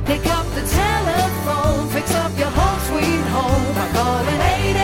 Pick up the telephone, fix up your home sweet home by calling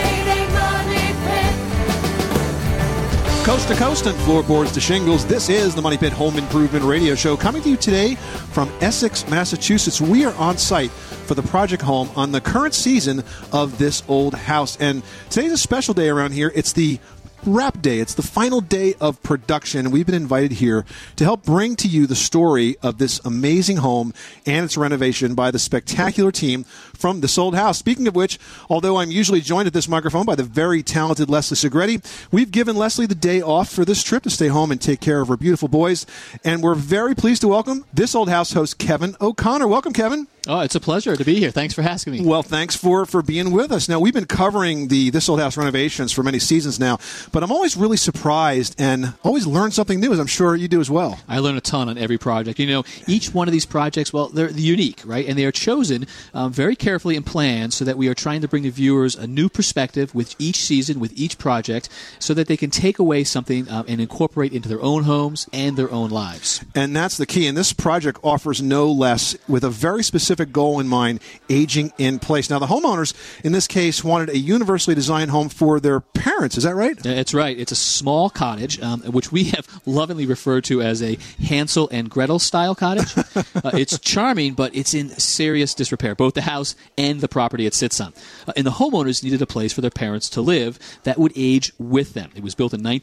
888-MONEY-PIT. Coast to coast and floorboards to shingles, this is the Money Pit Home Improvement Radio Show, coming to you today from Essex, Massachusetts. We are on site for the project home on the current season of this old house. And today's a special day around here. It's the wrap day. It's the final day of production. We've been invited here to help bring to you the story of this amazing home and its renovation by the spectacular team from this old house. Speaking of which, although I'm usually joined at this microphone by the very talented Leslie Segretti, we've given Leslie the day off for this trip to stay home and take care of her beautiful boys. And we're very pleased to welcome this old house host, Kevin O'Connor. Welcome, Kevin. Oh, it's a pleasure to be here. Thanks for asking me. Well, thanks for being with us. Now, we've been covering the This Old House renovations for many seasons now, but I'm always really surprised and always learn something new, as I'm sure you do as well. I learn a ton on every project. You know, each one of these projects, well, they're unique, right? And they are chosen very carefully and planned so that we are trying to bring the viewers a new perspective with each season, with each project, so that they can take away something and incorporate into their own homes and their own lives. And that's the key. And this project offers no less, with a very specific goal in mind, aging in place. Now, the homeowners, in this case, wanted a universally designed home for their parents. Is that right? That's right. It's a small cottage, which we have lovingly referred to as a Hansel and Gretel style cottage. It's charming, but it's in serious disrepair, both the house and the property it sits on. And the homeowners needed a place for their parents to live that would age with them. It was built in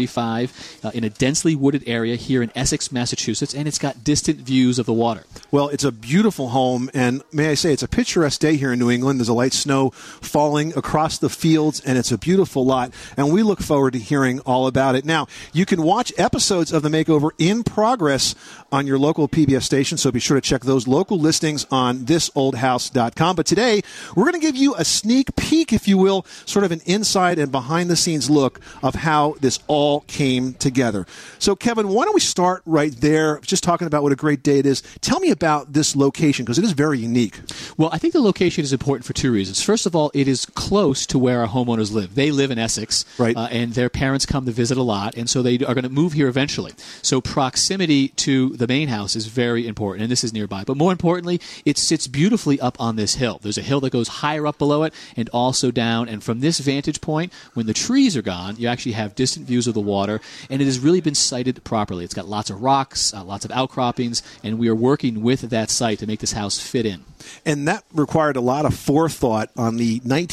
1935 in a densely wooded area here in Essex, Massachusetts, and it's got distant views of the water. Well, it's a beautiful home, and may I say, it's a picturesque day here in New England. There's a light snow falling across the fields, and it's a beautiful lot, and we look forward to hearing all about it. Now, you can watch episodes of the makeover in progress on your local PBS station, so be sure to check those local listings on thisoldhouse.com. But today, we're going to give you a sneak peek, if you will, sort of an inside and behind-the-scenes look of how this all came together. So, Kevin, why don't we start right there, just talking about what a great day it is. Tell me about this location, because it is very unique. Well, I think the location is important for two reasons. First of all, it is close to where our homeowners live. They live in Essex, right, and their parents come to visit a lot, and so they are going to move here eventually. So proximity to the main house is very important, and this is nearby. But more importantly, it sits beautifully up on this hill. There's a hill that goes higher up below it and also down, and from this vantage point, when the trees are gone, you actually have distant views of the water, and it has really been sited properly. It's got lots of rocks, lots of outcroppings, and we are working with that site to make this house fit in. And that required a lot of forethought on the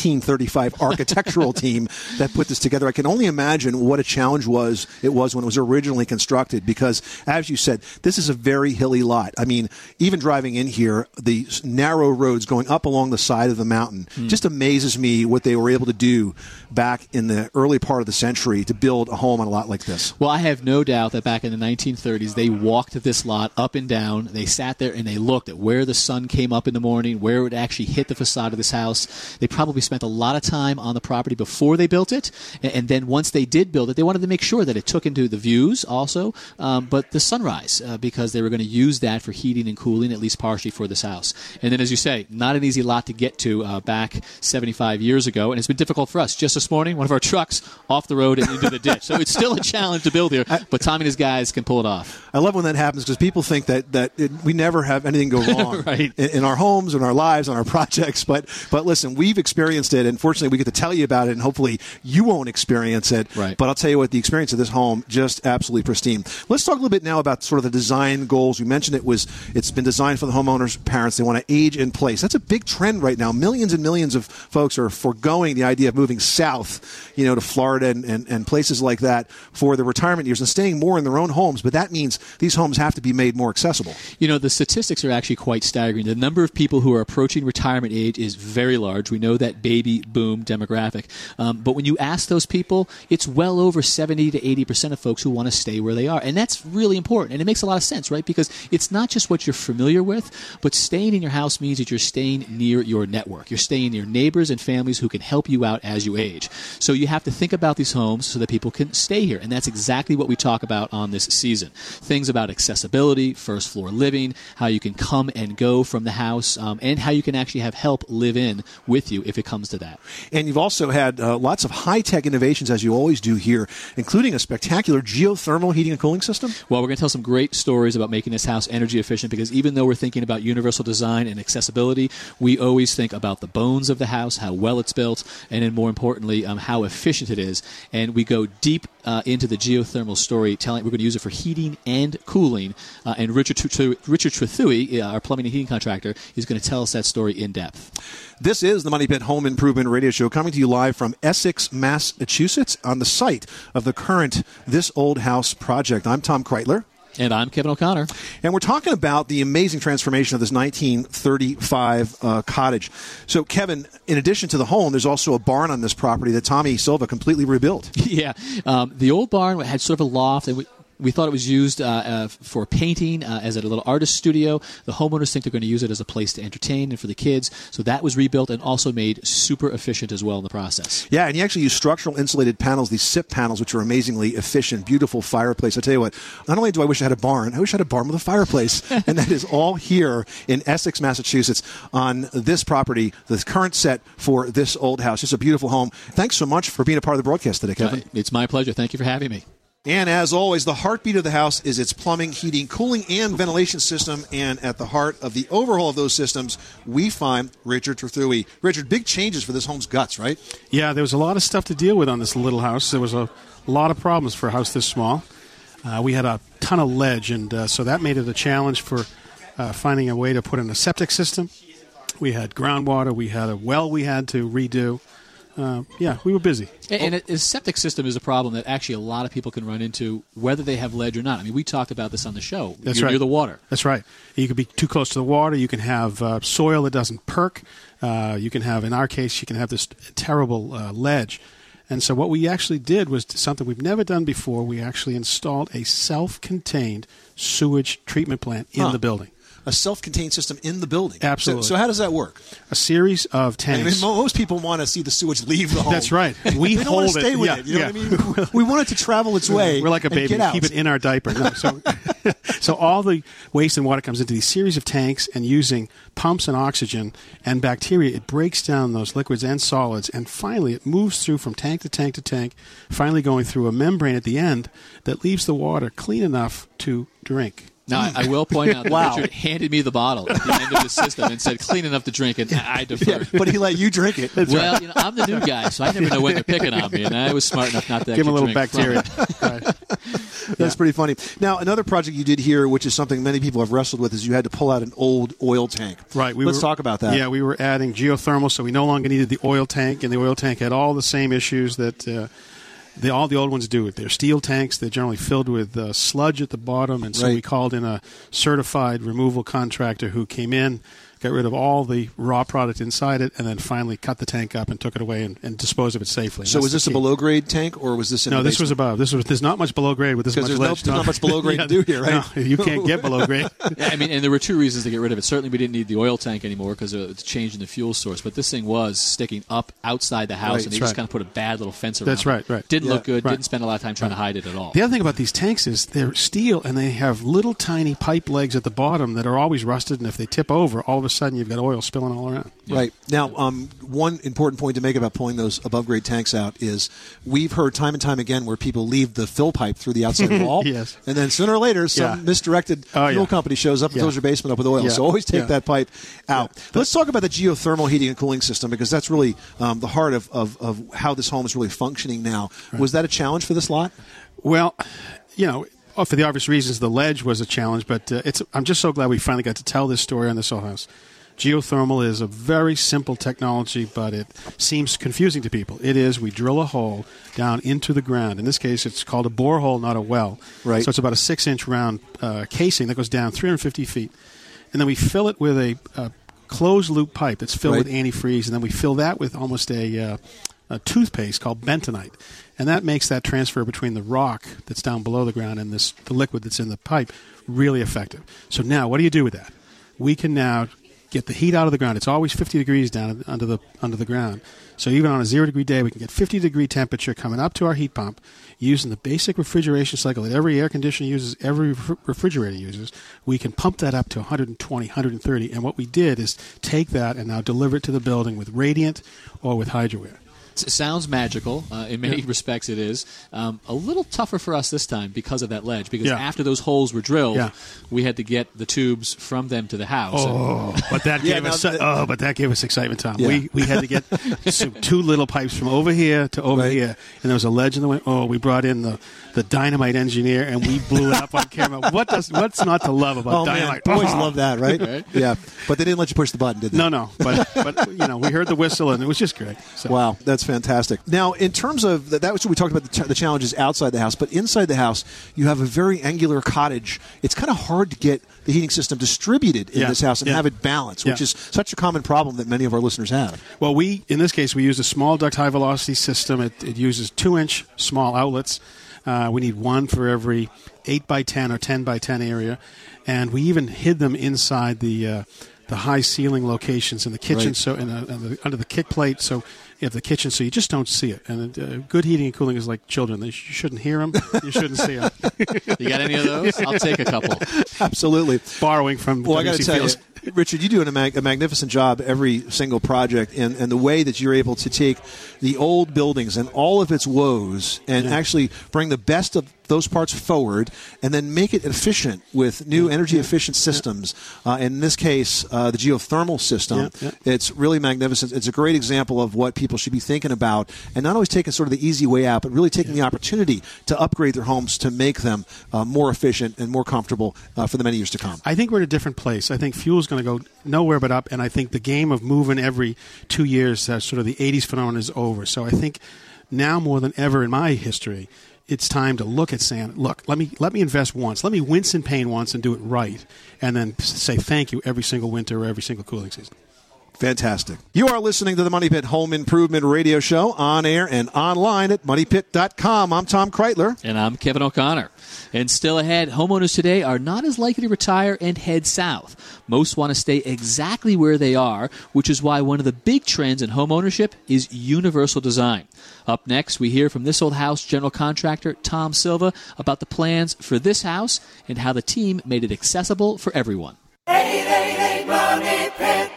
1935 architectural team that put this together. I can only imagine what a challenge it was when it was originally constructed, because, as you said, this is a very hilly lot. I mean, even driving in here, the narrow roads going up along the side of the mountain just amazes me what they were able to do back in the early part of the century to build a home on a lot like this. Well, I have no doubt that back in the 1930s, they walked this lot up and down. They sat there and they looked at where the sun came up in the morning, where it would actually hit the facade of this house. They probably spent a lot of time on the property before they built it, and then once they did build it, they wanted to make sure that it took into the views also, but the sunrise, because they were going to use that for heating and cooling, at least partially for this house. And then, as you say, not an easy lot to get to back 75 years ago, and it's been difficult for us. Just this morning, one of our trucks off the road and into the ditch. So it's still a challenge to build here, but Tom and his guys can pull it off. I love when that happens, because people think that we never have anything go wrong right. in our homes, in our lives, on our projects. But listen, we've experienced it, and fortunately we get to tell you about it, and hopefully you won't experience it. Right. But I'll tell you what, the experience of this home, just absolutely pristine. Let's talk a little bit now about sort of the design goals. You mentioned it's been designed for the homeowners' parents. They want to age in place. That's a big trend right now. Millions and millions of folks are foregoing the idea of moving south, to Florida and places like that for their retirement years and staying more in their own homes. But that means these homes have to be made more accessible. The statistics are actually quite staggering. The number of people who are approaching retirement age is very large. We know that baby boom demographic. But when you ask those people, it's well over 70 to 80% of folks who want to stay where they are. And that's really important. And it makes a lot of sense, right? Because it's not just what you're familiar with, but staying in your house means that you're staying near your network. You're staying near neighbors and families who can help you out as you age. So you have to think about these homes so that people can stay here. And that's exactly what we talk about on this season. Things about accessibility, first floor living, how you can come and go know from the house, and how you can actually have help live in with you if it comes to that. And you've also had lots of high-tech innovations, as you always do here, including a spectacular geothermal heating and cooling system. Well, we're going to tell some great stories about making this house energy efficient, because even though we're thinking about universal design and accessibility, we always think about the bones of the house, how well it's built, and then more importantly, how efficient it is. And we go deep into the geothermal story, we're going to use it for heating and cooling. And Richard Trethewey, our plumbing and heating contractor, is going to tell us that story in depth. This is the Money Pit Home Improvement Radio Show, coming to you live from Essex, Massachusetts, on the site of the current This Old House project. I'm Tom Kreitler. And I'm Kevin O'Connor. And we're talking about the amazing transformation of this 1935 cottage. So, Kevin, in addition to the home, there's also a barn on this property that Tommy Silva completely rebuilt. Yeah. The old barn had sort of a loft, and we thought it was used for painting, as a little artist studio. The homeowners think they're going to use it as a place to entertain and for the kids. So that was rebuilt and also made super efficient as well in the process. Yeah, and you actually use structural insulated panels, these SIP panels, which are amazingly efficient, beautiful fireplace. I tell you what, not only do I wish I had a barn, I wish I had a barn with a fireplace. And that is all here in Essex, Massachusetts, on this property, the current set for This Old House. It's a beautiful home. Thanks so much for being a part of the broadcast today, Kevin. It's my pleasure. Thank you for having me. And as always, the heartbeat of the house is its plumbing, heating, cooling, and ventilation system. And at the heart of the overhaul of those systems, we find Richard Trethewey. Richard, big changes for this home's guts, right? Yeah, there was a lot of stuff to deal with on this little house. There was a lot of problems for a house this small. We had a ton of ledge, and so that made it a challenge for finding a way to put in a septic system. We had groundwater. We had a well we had to redo. We were busy. And a septic system is a problem that actually a lot of people can run into, whether they have ledge or not. I mean, we talked about this on the show. That's You're right. near the water. That's right. You could be too close to the water. You can have soil that doesn't perk. You can have, in our case, you can have this terrible ledge. And so what we actually did was something we've never done before. We actually installed a self-contained sewage treatment plant in the building. A self-contained system in the building. Absolutely. So how does that work? A series of I tanks. mean, most people want to see the sewage leave the home. That's right. We they don't hold want to stay it. with Yeah, it. You know yeah. what I mean? We want it to travel its way. We're like a and baby. get We out. keep it in our diaper. No, so all the waste and water comes into these series of tanks, and using pumps and oxygen and bacteria, it breaks down those liquids and solids, and finally it moves through from tank to tank to tank, finally going through a membrane at the end that leaves the water clean enough to drink. Now, I will point out that Wow. Richard handed me the bottle at the end of the system and said, clean enough to drink, and I deferred. But he let you drink it. Well, I'm the new guy, so I never know when they're picking on me, and I was smart enough not to Give them a little drink from bacteria. it. Right. That's pretty funny. Now, another project you did here, which is something many people have wrestled with, is you had to pull out an old oil tank. Right. Let's talk about that. Yeah, we were adding geothermal, so we no longer needed the oil tank, and the oil tank had all the same issues that all the old ones do. They're steel tanks. They're generally filled with sludge at the bottom, and so Right. we called in a certified removal contractor who came in, got rid of all the raw product inside it, and then finally cut the tank up and took it away and disposed of it safely. So was this a below-grade tank, or was this in No, the this was basement? above. There's not much below grade with this much Because ledge. there's not much below grade to do here, right? No, you can't get below grade. Yeah, I mean, and there were two reasons to get rid of it. Certainly, we didn't need the oil tank anymore because it's changing the fuel source. But this thing was sticking up outside the house, Right, and they that's just right. kind of put a bad little fence around That's it. right, right. Didn't Yeah, look good. right. Didn't spend a lot of time trying to hide it at all. The other thing about these tanks is they're steel, and they have little tiny pipe legs at the bottom that are always rusted, and if they tip over, all of a sudden you've got oil spilling all around. Right. Now, one important point to make about pulling those above-grade tanks out is we've heard time and time again where people leave the fill pipe through the outside wall. Yes. And then sooner or later, some Yeah. misdirected Oh, fuel yeah. company shows up and Yeah. fills your basement up with oil. Yeah. So always take Yeah. that pipe out. Yeah. Let's talk about the geothermal heating and cooling system, because that's really the heart of how this home is really functioning now. Right. Was that a challenge for this lot? Well, for the obvious reasons, the ledge was a challenge, but I'm just so glad we finally got to tell this story on this old house. Geothermal is a very simple technology, but it seems confusing to people. It is. We drill a hole down into the ground. In this case, it's called a borehole, not a well. Right. So it's about a 6-inch round casing that goes down 350 feet. And then we fill it with a closed-loop pipe that's filled Right. with antifreeze, and then we fill that with almost a toothpaste called bentonite. And that makes that transfer between the rock that's down below the ground and the liquid that's in the pipe really effective. So now, what do you do with that? We can now get the heat out of the ground. It's always 50 degrees down under the ground. So even on a 0-degree day, we can get 50-degree temperature coming up to our heat pump using the basic refrigeration cycle that every air conditioner uses, every refrigerator uses. We can pump that up to 120, 130. And what we did is take that and now deliver it to the building with radiant or with HydroAir. It sounds magical. In many respects, it is. A little tougher for us this time because of that ledge. Because after those holes were drilled, we had to get the tubes from them to the house. But that gave us excitement, Tom. Yeah. We had to get 2 little pipes from over here to over here, and there was a ledge in the way. We brought in the dynamite engineer, and we blew it up on camera. What's not to love about dynamite? Man, boys love that, right? Yeah, but they didn't let you push the button, did they? No. But we heard the whistle, and it was just great. So. Wow, that's fantastic. Now, in terms of that was what we talked about the challenges outside the house, but inside the house, you have a very angular cottage. It's kind of hard to get the heating system distributed in this house and have it balanced, which is such a common problem that many of our listeners have. Well, in this case, we use a small duct high velocity system. It uses 2-inch small outlets. We need one for every 8 by 10 or 10 by 10 area, and we even hid them inside the high ceiling locations in the kitchen, so under the kick plate. So you have the kitchen, so you just don't see it. And good heating and cooling is like children; you shouldn't hear them, you shouldn't see them. You got any of those? I'll take a couple. Absolutely, borrowing from. Well, I got to tell you, Richard, you do a magnificent job every single project, and the way that you're able to take the old buildings and all of its woes and actually bring the best of those parts forward and then make it efficient with new energy-efficient systems. In this case, the geothermal system. It's really magnificent. It's a great example of what people should be thinking about, and not always taking sort of the easy way out, but really taking the opportunity to upgrade their homes to make them more efficient and more comfortable for the many years to come. I think we're in a different place. I think fuel's going to go nowhere but up, and I think the game of moving every 2 years, sort of the 80s phenomenon, is over. So I think now more than ever in my history, it's time to look at saying, look, let me invest once. Let me wince in pain once and do it right, and then say thank you every single winter or every single cooling season. Fantastic. You are listening to the Money Pit Home Improvement Radio Show on air and online at MoneyPit.com. I'm Tom Kreitler. And I'm Kevin O'Connor. And still ahead, homeowners today are not as likely to retire and head south. Most want to stay exactly where they are, which is why one of the big trends in home ownership is universal design. Up next, we hear from This Old House general contractor Tom Silva about the plans for this house and how the team made it accessible for everyone. 888 Money Pit.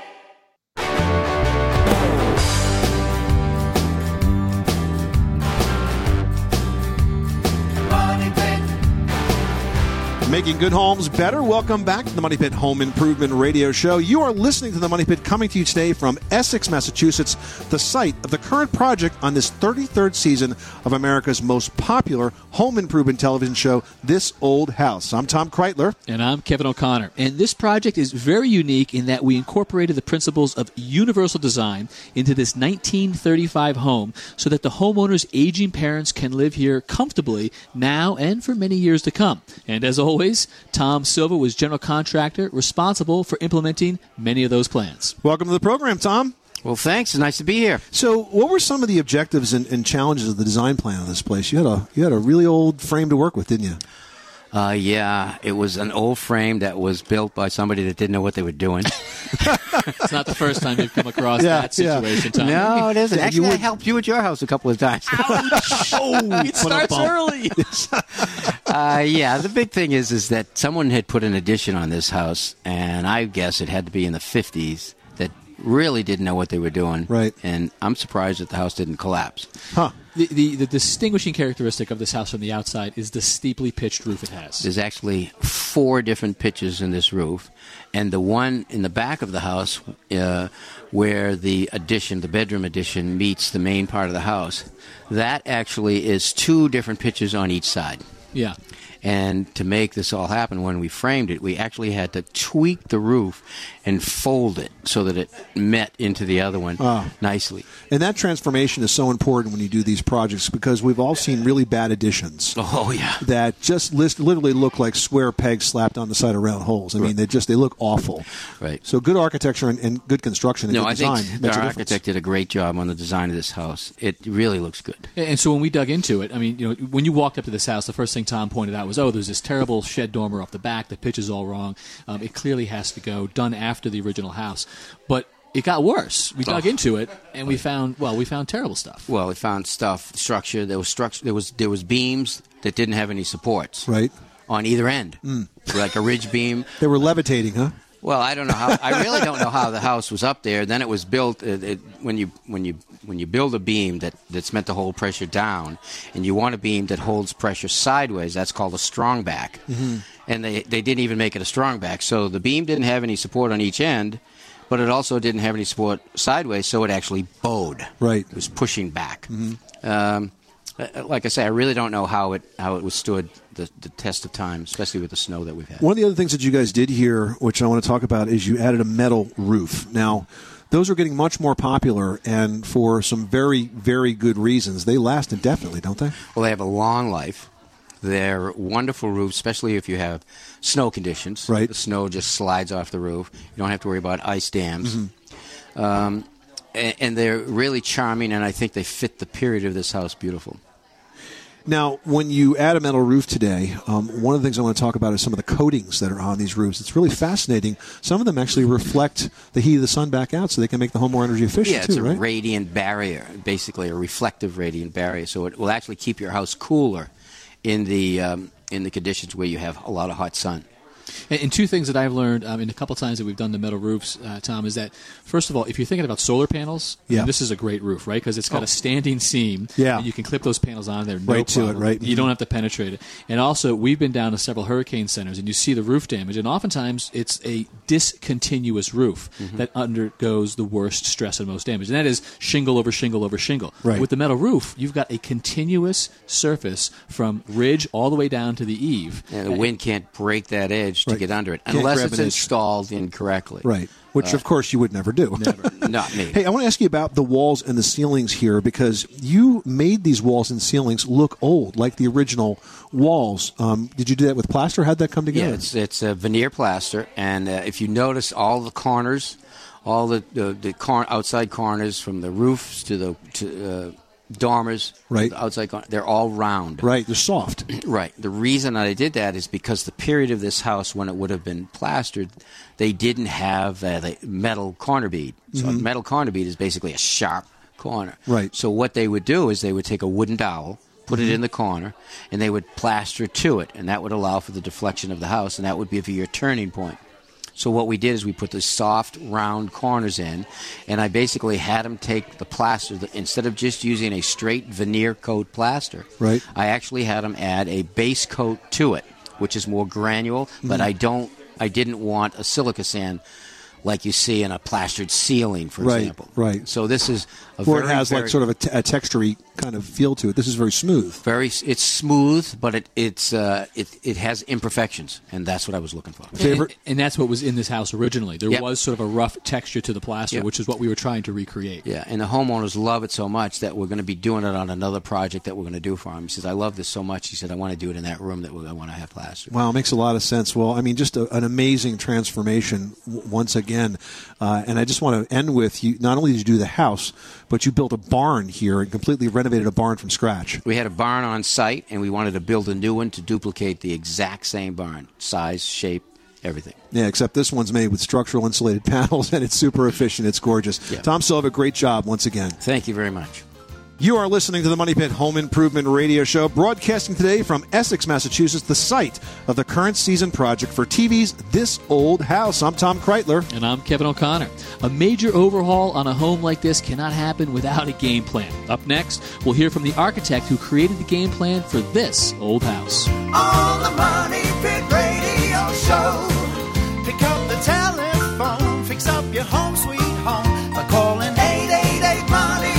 Making good homes better. Welcome back to the Money Pit Home Improvement Radio Show. You are listening to the Money Pit, coming to you today from Essex, Massachusetts, the site of the current project on this 33rd season of America's most popular home improvement television show, This Old House. I'm Tom Kreitler. And I'm Kevin O'Connor. And this project is very unique in that we incorporated the principles of universal design into this 1935 home so that the homeowner's aging parents can live here comfortably now and for many years to come. And as always, Tom Silva was general contractor responsible for implementing many of those plans. Welcome to the program, Tom. Well, thanks. It's nice to be here. So what were some of the objectives and challenges of the design plan of this place? You had a really old frame to work with, didn't you? Yeah, it was an old frame that was built by somebody that didn't know what they were doing. It's not the first time you've come across that situation, Tom. No, it isn't. Actually, I helped you at your house a couple of times. It starts early. Yeah, the big thing is that someone had put an addition on this house, and I guess it had to be in the 50s, that really didn't know what they were doing. Right. And I'm surprised that the house didn't collapse. Huh. The distinguishing characteristic of this house from the outside is the steeply pitched roof it has. There's actually 4 different pitches in this roof, and the one in the back of the house where the addition, the bedroom addition, meets the main part of the house, that actually is 2 different pitches on each side. Yeah. And to make this all happen, when we framed it, we actually had to tweak the roof and fold it so that it met into the other one nicely. And that transformation is so important when you do these projects, because we've all seen really bad additions. Oh, yeah. That just literally look like square pegs slapped on the side of round holes. I mean, they look awful. Right. So good architecture and good construction and good design I makes think a our difference. architect did a great job on the design of this house. It really looks good. And so when we dug into it, I mean, when you walked up to this house, the first thing Tom pointed out was, there's this terrible shed dormer off the back. The pitch is all wrong. It clearly has to go. Done after the original house, but it got worse. We dug into it, and we found terrible stuff. Well, we found structure. There was beams that didn't have any supports. Right. On either end, like a ridge beam. They were levitating, huh? Well, I don't know how. I really don't know how the house was up there. Then it was built. When you build a beam that's meant to hold pressure down, and you want a beam that holds pressure sideways, that's called a strong back. Mm-hmm. And they didn't even make it a strong back. So the beam didn't have any support on each end, but it also didn't have any support sideways. So it actually bowed. Right. It was pushing back. Mm-hmm. Like I say, I really don't know how it withstood the test of time, especially with the snow that we've had. One of the other things that you guys did here, which I want to talk about, is you added a metal roof. Now, those are getting much more popular, and for some very, very good reasons. They last indefinitely, don't they? Well, they have a long life. They're wonderful roofs, especially if you have snow conditions. Right. The snow just slides off the roof. You don't have to worry about ice dams. Mm-hmm. And they're really charming, and I think they fit the period of this house beautiful. Now, when you add a metal roof today, one of the things I want to talk about is some of the coatings that are on these roofs. It's really fascinating. Some of them actually reflect the heat of the sun back out, so they can make the home more energy efficient, too, right? It's a radiant barrier, basically a reflective radiant barrier. So it will actually keep your house cooler in the conditions where you have a lot of hot sun. And two things that I've learned in a couple times that we've done the metal roofs, Tom, is that, first of all, if you're thinking about solar panels, this is a great roof, right? Because it's got a standing seam, and you can clip those panels on there, no right problem. To it, right? You don't have to penetrate it. And also, we've been down to several hurricane centers, and you see the roof damage, and oftentimes it's a discontinuous roof that undergoes the worst stress and most damage, and that is shingle over shingle over shingle. Right. With the metal roof, you've got a continuous surface from ridge all the way down to the eave. And the wind can't break that edge to get under it, unless it's installed incorrectly. Right, which, of course, you would never do. Never. Not me. Hey, I want to ask you about the walls and the ceilings here, because you made these walls and ceilings look old, like the original walls. Did you do that with plaster? How'd that come together? Yeah, it's a veneer plaster, and if you notice all the corners, all the outside corners from the roofs to the dormers, right? The outside corner, they're all round. Right, they're soft. Right. The reason I did that is because the period of this house when it would have been plastered, they didn't have the metal corner bead. So a metal corner bead is basically a sharp corner. Right. So what they would do is they would take a wooden dowel, put it in the corner, and they would plaster to it, and that would allow for the deflection of the house, and that would be your turning point. So what we did is we put the soft, round corners in, and I basically had them take the plaster. Instead of just using a straight veneer coat plaster, right, I actually had them add a base coat to it, which is more granule, but I didn't want a silica sand like you see in a plastered ceiling, for example. Right. So this is where it has like sort of a textury kind of feel to it. This is very smooth. It's smooth, but it has imperfections, and that's what I was looking for. Favorite? And that's what was in this house originally. There was sort of a rough texture to the plaster, which is what we were trying to recreate. Yeah, and the homeowners love it so much that we're going to be doing it on another project that we're going to do for him. He says, I love this so much. He said, I want to do it in that room that I want to have plastered. Wow, it makes a lot of sense. Well, I mean, just an amazing transformation once again. And I just want to end with, you. Not only did you do the house, but you built a barn here and completely renovated a barn from scratch. We had a barn on site, and we wanted to build a new one to duplicate the exact same barn. Size, shape, everything. Yeah, except this one's made with structural insulated panels, and it's super efficient. It's gorgeous. Yeah. Tom Silva, great job once again. Thank you very much. You are listening to the Money Pit Home Improvement Radio Show, broadcasting today from Essex, Massachusetts, the site of the current season project for TV's This Old House. I'm Tom Kreitler. And I'm Kevin O'Connor. A major overhaul on a home like this cannot happen without a game plan. Up next, we'll hear from the architect who created the game plan for this old house. On the Money Pit Radio Show, pick up the telephone, fix up your home sweet home by calling 888-MONEY-PIT.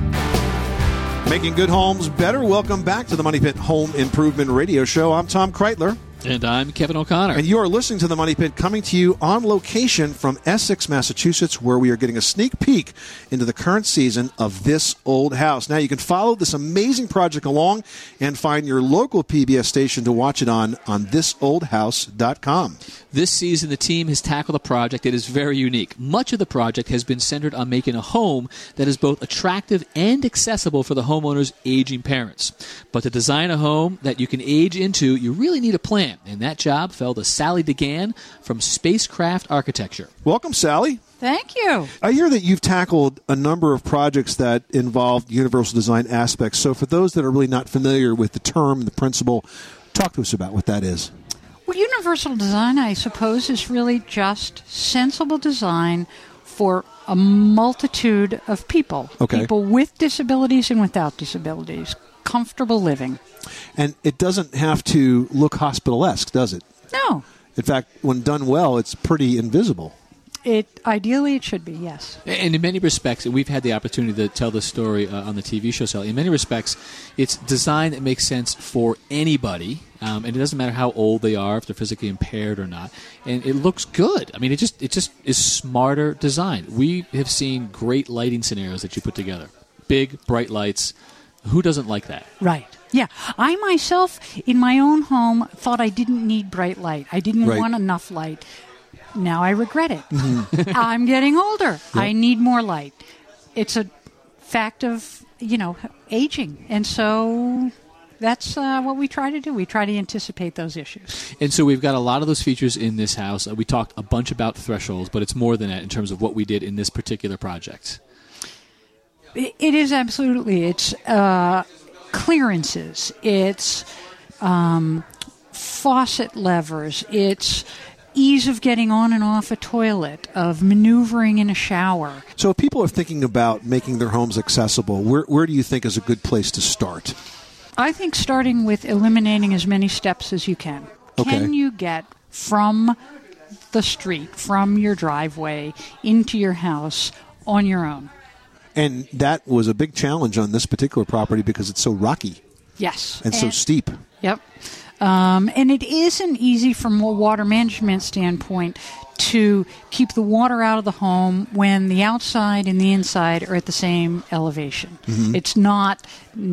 Making good homes better. Welcome back to the Money Pit Home Improvement Radio Show. I'm Tom Kreitler. And I'm Kevin O'Connor. And you are listening to The Money Pit, coming to you on location from Essex, Massachusetts, where we are getting a sneak peek into the current season of This Old House. Now, you can follow this amazing project along and find your local PBS station to watch it on thisoldhouse.com. This season, the team has tackled a project that is very unique. Much of the project has been centered on making a home that is both attractive and accessible for the homeowner's aging parents. But to design a home that you can age into, you really need a plan. And that job fell to Sally DeGan from Spacecraft Architecture. Welcome, Sally. Thank you. I hear that you've tackled a number of projects that involve universal design aspects. So for those that are really not familiar with the term and the principle, talk to us about what that is. Well, universal design, I suppose, is really just sensible design for a multitude of people. Okay. People with disabilities and without disabilities. Comfortable living. And it doesn't have to look hospital-esque, does it? No. In fact, when done well, it's pretty invisible. Ideally, it should be, yes. And in many respects, and we've had the opportunity to tell this story on the TV show, Sally, in many respects, it's design that makes sense for anybody, and it doesn't matter how old they are, if they're physically impaired or not, and it looks good. I mean, it just is smarter design. We have seen great lighting scenarios that you put together. Big, bright lights. Who doesn't like that? Right. Yeah. I myself, in my own home, thought I didn't need bright light. I didn't want enough light. Now I regret it. Mm-hmm. I'm getting older. Yep. I need more light. It's a fact of, aging. And so that's what we try to do. We try to anticipate those issues. And so we've got a lot of those features in this house. We talked a bunch about thresholds, but it's more than that in terms of what we did in this particular project. It is absolutely. It's clearances. It's faucet levers. It's ease of getting on and off a toilet, of maneuvering in a shower. So if people are thinking about making their homes accessible, where do you think is a good place to start? I think starting with eliminating as many steps as you can. Okay. Can you get from the street, from your driveway, into your house on your own? And that was a big challenge on this particular property because it's so rocky. Yes. And so steep. Yep. And it isn't easy from a water management standpoint to keep the water out of the home when the outside and the inside are at the same elevation. Mm-hmm. It's not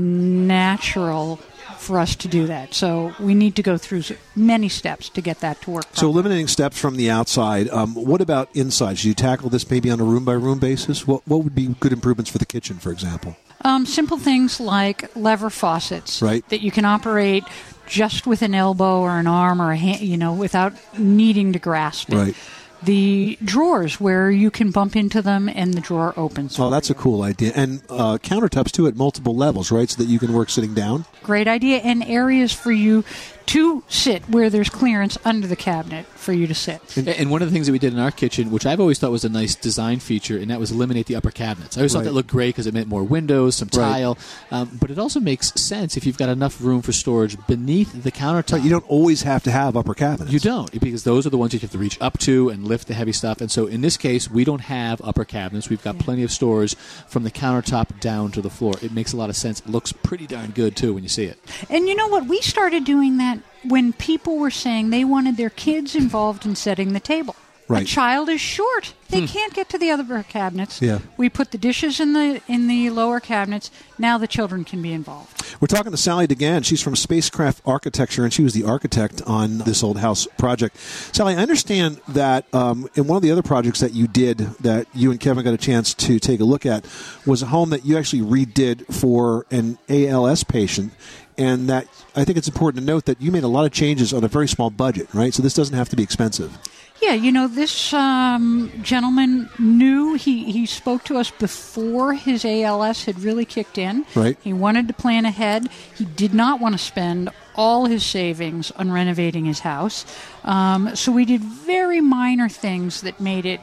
natural for us to do that. So we need to go through many steps to get that to work properly. So eliminating steps from the outside. What about inside? Should you tackle this maybe on a room-by-room basis? What would be good improvements for the kitchen, for example? Simple things like lever faucets that you can operate just with an elbow or an arm or a hand, without needing to grasp it. Right. The drawers where you can bump into them and the drawer opens. Oh, that's a cool idea. And countertops, too, at multiple levels, right, so that you can work sitting down? Great idea. And areas for you to sit where there's clearance under the cabinet for you to sit. And one of the things that we did in our kitchen, which I've always thought was a nice design feature, and that was eliminate the upper cabinets. I always thought that looked great because it meant more windows, some tile, but it also makes sense if you've got enough room for storage beneath the countertop. But you don't always have to have upper cabinets. You don't, because those are the ones you have to reach up to and lift the heavy stuff. And so in this case, we don't have upper cabinets. We've got plenty of storage from the countertop down to the floor. It makes a lot of sense. It looks pretty darn good, too, when you see it. And you know what? We started doing that when people were saying they wanted their kids involved in setting the table. Right. A child is short. They can't get to the other cabinets. Yeah. We put the dishes in the lower cabinets. Now the children can be involved. We're talking to Sally DeGan. She's from Spacecraft Architecture, and she was the architect on This Old House project. Sally, I understand that in one of the other projects that you did that you and Kevin got a chance to take a look at was a home that you actually redid for an ALS patient, and that I think it's important to note that you made a lot of changes on a very small budget, right? So this doesn't have to be expensive. Yeah, this gentleman knew, he spoke to us before his ALS had really kicked in. Right. He wanted to plan ahead. He did not want to spend all his savings on renovating his house. So we did very minor things that made it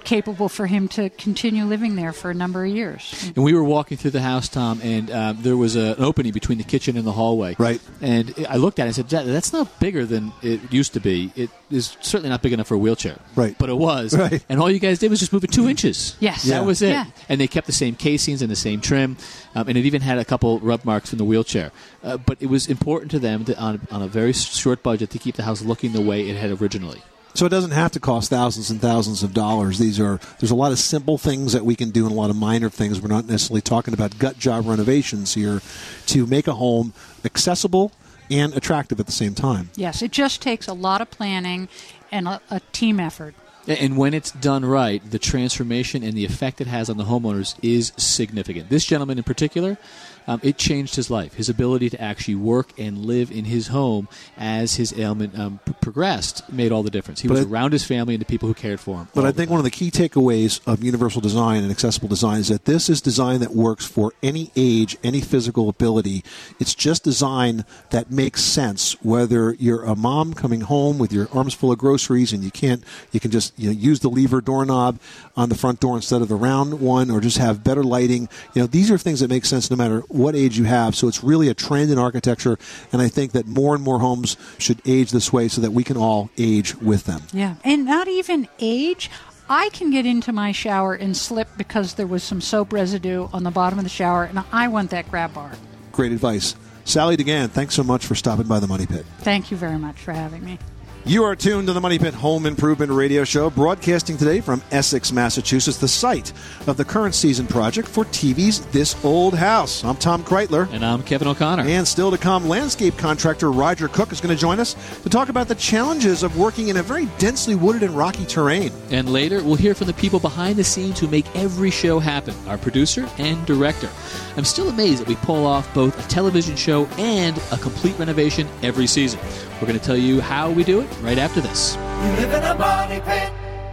capable for him to continue living there for a number of years. And we were walking through the house, Tom, and there was an opening between the kitchen and the hallway. Right. And I looked at it and said, that's not bigger than it used to be. It is certainly not big enough for a wheelchair. Right. But it was. Right. And all you guys did was just move it 2 inches. Yes. That was it. Yeah. And they kept the same casings and the same trim, and it even had a couple rub marks in the wheelchair. But it was important to them on a very short budget to keep the house looking the way it had originally. So it doesn't have to cost thousands and thousands of dollars. There's a lot of simple things that we can do and a lot of minor things. We're not necessarily talking about gut job renovations here to make a home accessible and attractive at the same time. Yes, it just takes a lot of planning and a team effort. And when it's done right, the transformation and the effect it has on the homeowners is significant. This gentleman in particular, it changed his life. His ability to actually work and live in his home as his ailment progressed made all the difference. He was around his family and the people who cared for him. But I think one of the key takeaways of universal design and accessible design is that this is design that works for any age, any physical ability. It's just design that makes sense, whether you're a mom coming home with your arms full of groceries and you can just use the lever doorknob on the front door instead of the round one, or just have better lighting. These are things that make sense no matter what age you have. So it's really a trend in architecture, and I think that more and more homes should age this way so that we can all age with them. Yeah, and not even age. I can get into my shower and slip because there was some soap residue on the bottom of the shower, and I want that grab bar. Great advice. Sally DeGan, thanks so much for stopping by the Money Pit. Thank you very much for having me. You are tuned to the Money Pit Home Improvement Radio Show, broadcasting today from Essex, Massachusetts, the site of the current season project for TV's This Old House. I'm Tom Kreitler. And I'm Kevin O'Connor. And still to come, landscape contractor Roger Cook is going to join us to talk about the challenges of working in a very densely wooded and rocky terrain. And later, we'll hear from the people behind the scenes who make every show happen, our producer and director. I'm still amazed that we pull off both a television show and a complete renovation every season. We're going to tell you how we do it right after this. You live in a money pit.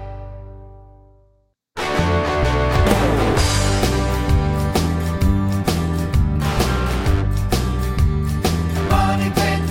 Money pit.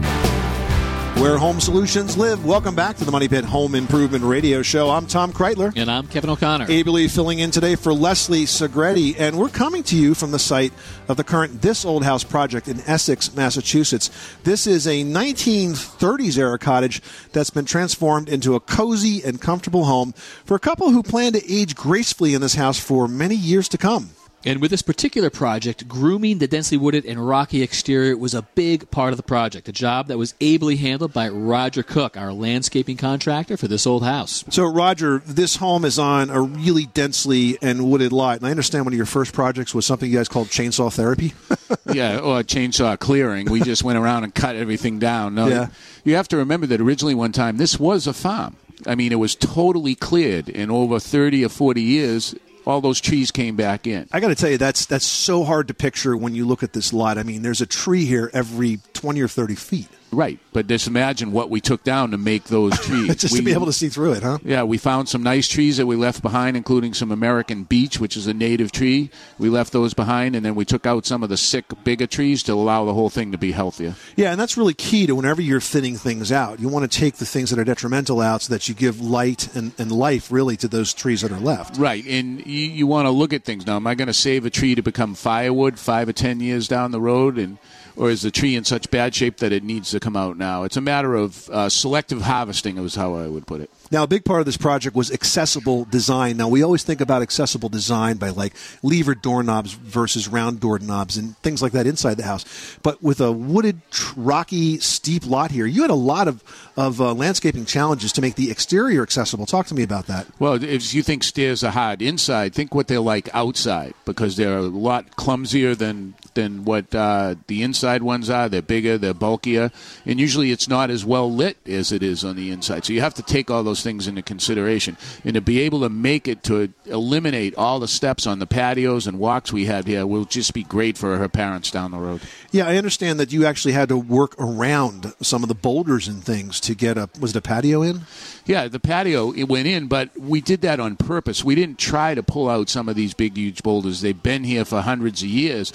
Where home solutions live. Welcome back to the Money Pit Home Improvement Radio Show. I'm Tom Kreitler. And I'm Kevin O'Connor. Ably filling in today for Leslie Segretti, and we're coming to you from the site of the current This Old House project in Essex, Massachusetts. This is a 1930s-era cottage that's been transformed into a cozy and comfortable home for a couple who plan to age gracefully in this house for many years to come. And with this particular project, grooming the densely wooded and rocky exterior was a big part of the project, a job that was ably handled by Roger Cook, our landscaping contractor for This Old House. So, Roger, this home is on a really densely and wooded lot, and I understand one of your first projects was something you guys called chainsaw therapy? Yeah, or chainsaw clearing. We just went around and cut everything down. No, yeah. You have to remember that originally one time this was a farm. I mean, it was totally cleared. In over 30 or 40 years, all those trees came back in. I got to tell you, that's so hard to picture when you look at this lot. I mean, there's a tree here every 20 or 30 feet. Right, but just imagine what we took down to make those trees. Just to be able to see through it, huh? Yeah, we found some nice trees that we left behind, including some American beech, which is a native tree. We left those behind, and then we took out some of the sick, bigger trees to allow the whole thing to be healthier. Yeah, and that's really key to whenever you're thinning things out. You want to take the things that are detrimental out so that you give light and life, really, to those trees that are left. Right, and you want to look at things. Now, am I going to save a tree to become firewood 5 or 10 years down the road, or is the tree in such bad shape that it needs to come out now? It's a matter of selective harvesting, is how I would put it. Now, a big part of this project was accessible design. Now, we always think about accessible design by, like, levered doorknobs versus round doorknobs and things like that inside the house. But with a wooded, rocky, steep lot here, you had a lot of landscaping challenges to make the exterior accessible. Talk to me about that. Well, if you think stairs are hard inside, think what they're like outside, because they're a lot clumsier than what the inside ones are. They're bigger, they're bulkier, and usually it's not as well lit as it is on the inside. So you have to take all those things into consideration. And to be able to make it to eliminate all the steps on the patios and walks we had here will just be great for her parents down the road. Yeah, I understand that you actually had to work around some of the boulders and things to get was it a patio in? Yeah, the patio, it went in, but we did that on purpose. We didn't try to pull out some of these big, huge boulders. They've been here for hundreds of years. So what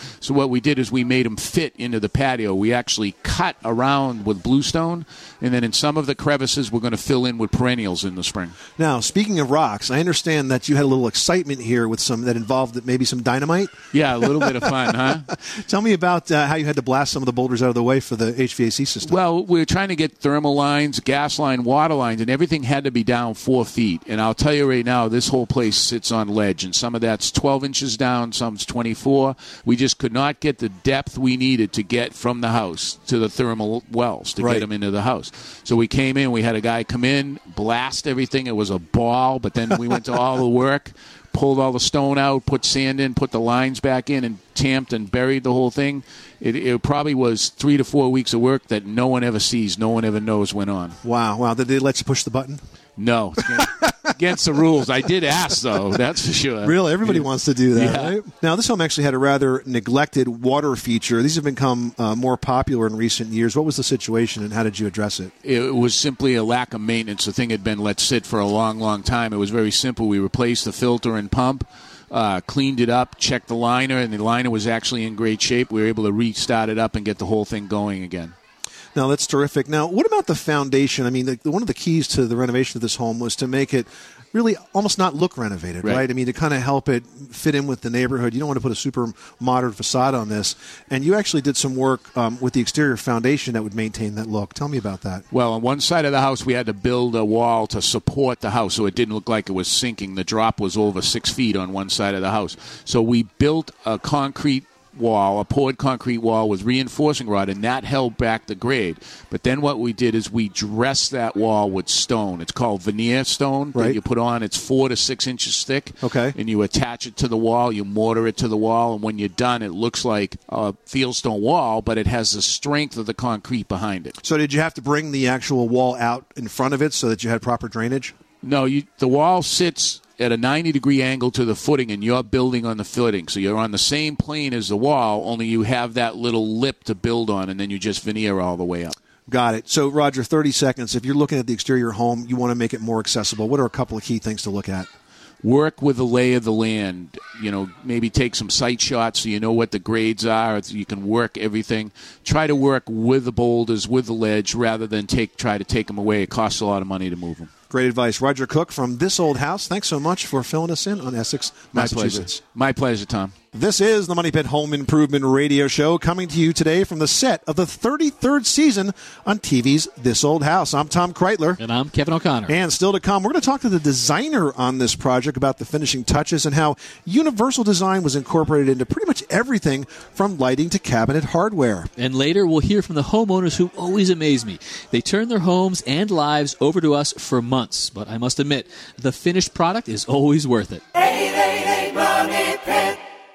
what we did is we made them fit into the patio. We actually cut around with bluestone, and then in some of the crevices, we're going to fill in with perennials in the spring. Now, speaking of rocks, I understand that you had a little excitement here with some that involved maybe some dynamite. Yeah, a little bit of fun, huh? Tell me about how you had to blast some of the boulders out of the way for the HVAC system. Well, we were trying to get thermal lines, gas line, water lines, and everything had to be down 4 feet. And I'll tell you right now, this whole place sits on ledge, and some of that's 12 inches down, some's 24. We just could not get the depth we needed to get from the house to the thermal wells to get them into the house. So we came in, we had a guy come in, blast everything. It was a ball, but then we went to all the work, pulled all the stone out, put sand in, put the lines back in, and tamped and buried the whole thing. It probably was 3 to 4 weeks of work that no one ever sees, no one ever knows went on. Wow. Did they let you push the button? No. Against the rules. I did ask, though, that's for sure. Really? Everybody wants to do that, right? Now, this home actually had a rather neglected water feature. These have become more popular in recent years. What was the situation, and how did you address it? It was simply a lack of maintenance. The thing had been let sit for a long, long time. It was very simple. We replaced the filter and pump, cleaned it up, checked the liner, and the liner was actually in great shape. We were able to restart it up and get the whole thing going again. No, that's terrific. Now, what about the foundation? I mean, one of the keys to the renovation of this home was to make it really almost not look renovated, right? I mean, to kind of help it fit in with the neighborhood. You don't want to put a super modern facade on this. And you actually did some work with the exterior foundation that would maintain that look. Tell me about that. Well, on one side of the house, we had to build a wall to support the house so it didn't look like it was sinking. The drop was over 6 feet on one side of the house. So we built a concrete wall, a poured concrete wall with reinforcing rod, and that held back the grade. But then what we did is we dressed that wall with stone. It's called veneer stone that you put on. It's 4 to 6 inches thick. Okay. And you attach it to the wall, you mortar it to the wall, and when you're done, it looks like a fieldstone wall, but it has the strength of the concrete behind it. So did you have to bring the actual wall out in front of it so that you had proper drainage? No, the wall sits at a 90-degree angle to the footing, and you're building on the footing. So you're on the same plane as the wall, only you have that little lip to build on, and then you just veneer all the way up. Got it. So, Roger, 30 seconds. If you're looking at the exterior home, you want to make it more accessible. What are a couple of key things to look at? Work with the lay of the land. Maybe take some site shots so you know what the grades are. You can work everything. Try to work with the boulders, with the ledge, rather than try to take them away. It costs a lot of money to move them. Great advice. Roger Cook from This Old House. Thanks so much for filling us in on Essex, Massachusetts. My pleasure, Tom. This is the Money Pit Home Improvement Radio Show, coming to you today from the set of the 33rd season on TV's This Old House. I'm Tom Kreitler. And I'm Kevin O'Connor. And still to come, we're going to talk to the designer on this project about the finishing touches and how universal design was incorporated into pretty much everything from lighting to cabinet hardware. And later, we'll hear from the homeowners who always amaze me. They turn their homes and lives over to us for months. But I must admit, the finished product is always worth it. 888 Money Pit.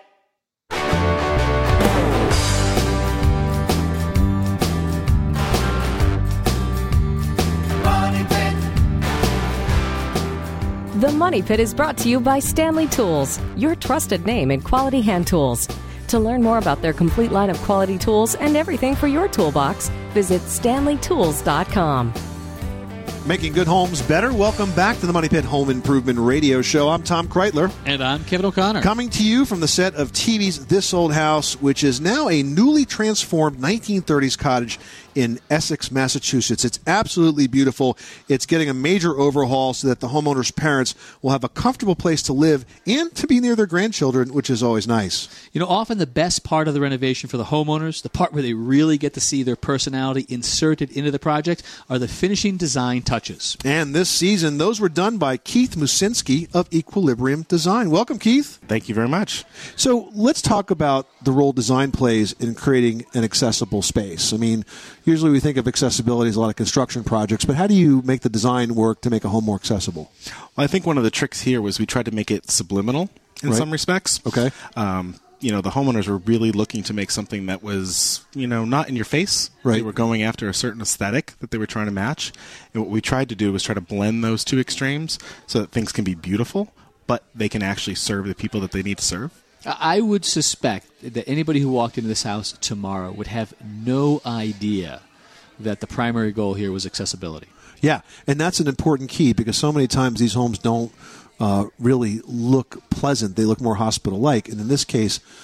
The Money Pit is brought to you by Stanley Tools, your trusted name in quality hand tools. To learn more about their complete line of quality tools and everything for your toolbox, visit StanleyTools.com. Making good homes better. Welcome back to the Money Pit Home Improvement Radio Show. I'm Tom Kreitler. And I'm Kevin O'Connor. Coming to you from the set of TV's This Old House, which is now a newly transformed 1930s cottage in Essex, Massachusetts. It's absolutely beautiful. It's getting a major overhaul so that the homeowner's parents will have a comfortable place to live and to be near their grandchildren, which is always nice. Often the best part of the renovation for the homeowners, the part where they really get to see their personality inserted into the project, are the finishing design touches. And this season, those were done by Keith Musinski of Equilibrium Design. Welcome, Keith. Thank you very much. So let's talk about the role design plays in creating an accessible space. I mean, usually we think of accessibility as a lot of construction projects, but how do you make the design work to make a home more accessible? Well, I think one of the tricks here was we tried to make it subliminal in some respects. Okay. The homeowners were really looking to make something that was, not in your face. Right. They were going after a certain aesthetic that they were trying to match. And what we tried to do was try to blend those two extremes so that things can be beautiful, but they can actually serve the people that they need to serve. I would suspect that anybody who walked into this house tomorrow would have no idea that the primary goal here was accessibility. Yeah, and that's an important key because so many times these homes don't really look pleasant. They look more hospital-like. And in this case,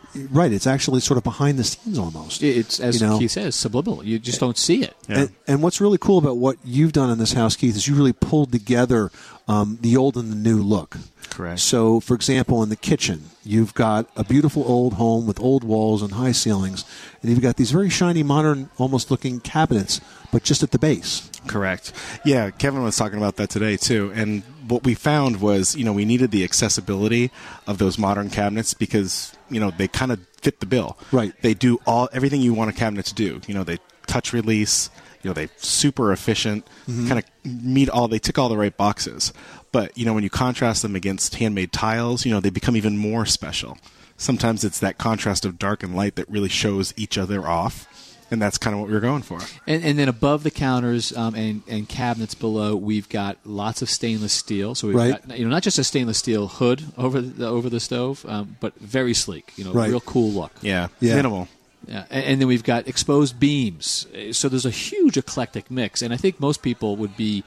Right. It's actually sort of behind the scenes almost. It's, as Keith says, subliminal. You just don't see it. Yeah. And what's really cool about what you've done in this house, Keith, is you really pulled together the old and the new look. Correct. So, for example, in the kitchen, you've got a beautiful old home with old walls and high ceilings, and you've got these very shiny, modern, almost looking cabinets, but just at the base. Correct. Yeah, Kevin was talking about that today, too. And what we found was, we needed the accessibility of those modern cabinets because, they kind of fit the bill. Right. They do everything you want a cabinet to do. They touch release, they super efficient, kind of they tick all the right boxes. But, when you contrast them against handmade tiles, they become even more special. Sometimes it's that contrast of dark and light that really shows each other off. And that's kind of what we were going for. And then above the counters and cabinets below, we've got lots of stainless steel. So we've got not just a stainless steel hood over the stove, but very sleek. Real cool look. Yeah. Minimal. Yeah. And then we've got exposed beams. So there's a huge eclectic mix. And I think most people would be.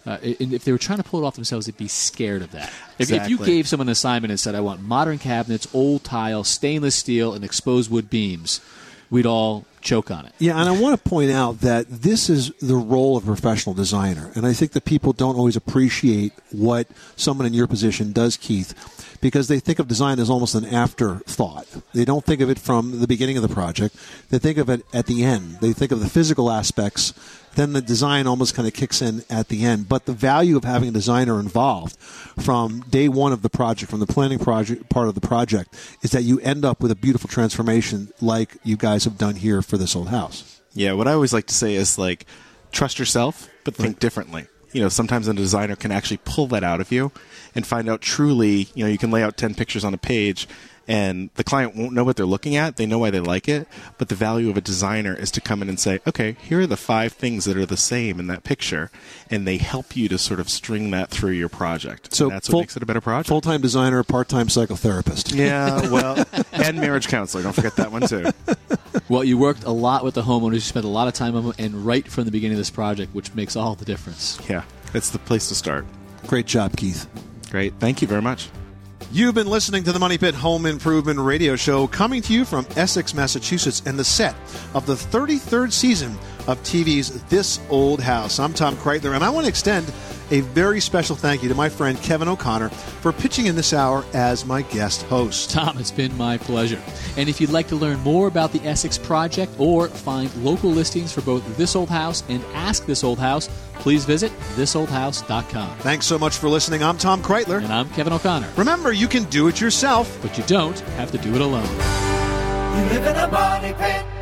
If they were trying to pull it off themselves, they'd be scared of that. Exactly. If you gave someone an assignment and said, I want modern cabinets, old tile, stainless steel, and exposed wood beams, we'd all choke on it. Yeah, and I want to point out that this is the role of a professional designer. And I think that people don't always appreciate what someone in your position does, Keith, because they think of design as almost an afterthought. They don't think of it from the beginning of the project. They think of it at the end. They think of the physical aspects. Then the design almost kind of kicks in at the end. But the value of having a designer involved from day one of the project, from the planning project part of the project, is that you end up with a beautiful transformation like you guys have done here for this old house. Yeah, what I always like to say is, trust yourself, but think differently. Sometimes a designer can actually pull that out of you and find out truly, you can lay out 10 pictures on a page and the client won't know what they're looking at. They know why they like it. But the value of a designer is to come in and say, okay, here are the 5 things that are the same in that picture. And they help you to sort of string that through your project. So and that's what makes it a better project. Full-time designer, part-time psychotherapist. Yeah, well, and marriage counselor. Don't forget that one, too. Well, you worked a lot with the homeowners. You spent a lot of time on them, and right from the beginning of this project, which makes all the difference. Yeah, that's the place to start. Great job, Keith. Great. Thank you very much. You've been listening to the Money Pit Home Improvement Radio Show, coming to you from Essex, Massachusetts, and the set of the 33rd season of TV's This Old House. I'm Tom Kreitler, and I want to extend a very special thank you to my friend Kevin O'Connor for pitching in this hour as my guest host. Tom, it's been my pleasure. And if you'd like to learn more about the Essex Project or find local listings for both This Old House and Ask This Old House, please visit thisoldhouse.com. Thanks so much for listening. I'm Tom Kreitler. And I'm Kevin O'Connor. Remember, you can do it yourself, but you don't have to do it alone. You live in a money pit.